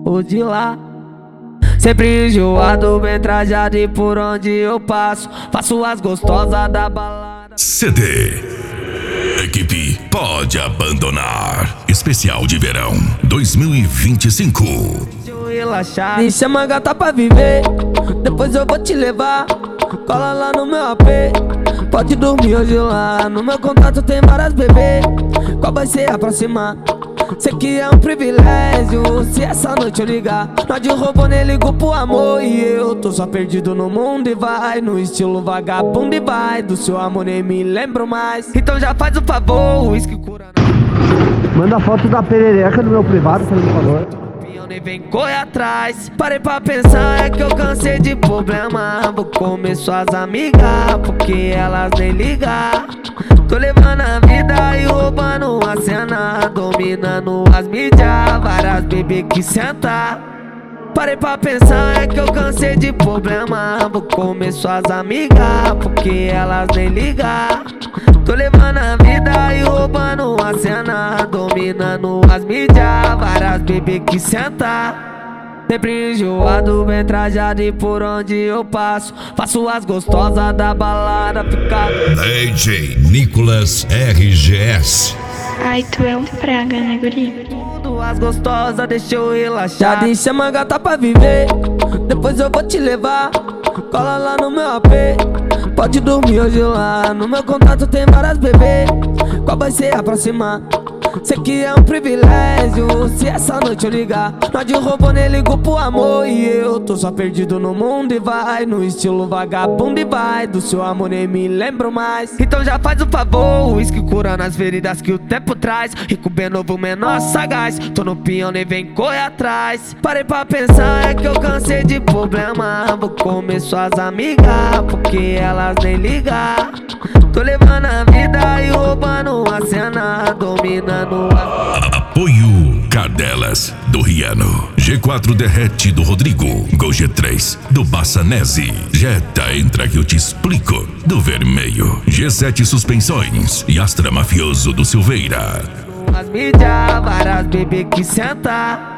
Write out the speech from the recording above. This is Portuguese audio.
ou de lá. Sempre enjoado, bem trajado e por onde eu passo faço as gostosas da balada. CD Equipe Pode Abandonar Especial de Verão 2025. Deixa eu relaxar, me chama gata pra viver, depois eu vou te levar. Cola lá no meu AP, pode dormir hoje lá. No meu contato tem várias bebês, qual vai ser a próxima? Sei que é um privilégio se essa noite eu ligar. Nós de robô nem ligo pro amor e eu tô só perdido no mundo e vai no estilo vagabundo e vai. Do seu amor nem me lembro mais, então já faz o favor, o uísque cura. Manda foto da perereca no meu privado, fazendo favor. Nem vem correr atrás. Parei pra pensar, é que eu cansei de problema. Vou comer suas amigas, porque elas nem ligam. Tô levando a vida e roubando a cena, dominando as mídias, várias bebês que senta. Parei pra pensar, é que eu cansei de problema. Vou comer suas amigas, porque elas nem ligam. Tô levando a vida e roubando a cena, dominando as mídias, várias bebês que senta. Sempre enjoado, bem trajado e por onde eu passo faço as gostosas da balada ficar. DJ Nicolas RGS. Ai, tu é um praga, né, guri? Tudo as gostosas, deixa eu relaxar. Já chama gata pra viver, depois eu vou te levar. Cola lá no meu AP, pode dormir hoje lá. No meu contato tem várias bebês, qual vai ser a próxima? Sei que é um privilégio se essa noite eu ligar. Nós de robô nem ligo pro amor e eu tô só perdido no mundo e vai no estilo vagabundo e vai. Do seu amor nem me lembro mais, então já faz o favor, o uísque cura nas feridas que o tempo traz. Rico bem novo, menor sagaz, tô no peão nem vem correr atrás. Parei pra pensar, é que eu cansei de problema. Vou comer suas amigas, porque elas nem ligam. Tô levando a vida e roubando a cena, dominando a... Apoio Cardelas do Riano, G4 Derrete do Rodrigo, Gol G3 do Bassanese, Jetta Entra que eu te explico do Vermelho, G7 Suspensões e Astra Mafioso do Silveira. As mídias, várias bebês que senta.